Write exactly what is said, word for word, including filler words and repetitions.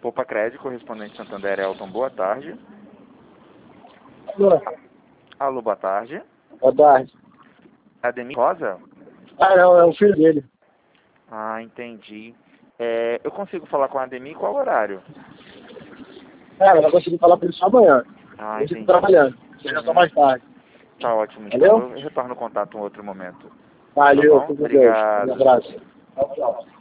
Poupa Crédito, correspondente Santander Elton, boa tarde. Alô. Alô, boa tarde. Boa tarde. Ademir Rosa? Ah, não, é o filho dele. Ah, entendi. É, eu consigo falar com a Ademir qual horário? Cara, eu não consegui falar com ele só amanhã. Ah, Eu fico entendi. trabalhando. Seja só Uhum. mais tarde. Tá ótimo, então. Valeu? Eu retorno o contato em outro momento. Tá Valeu, bom? fico com Deus. Um Obrigado. abraço. Tchau, tchau.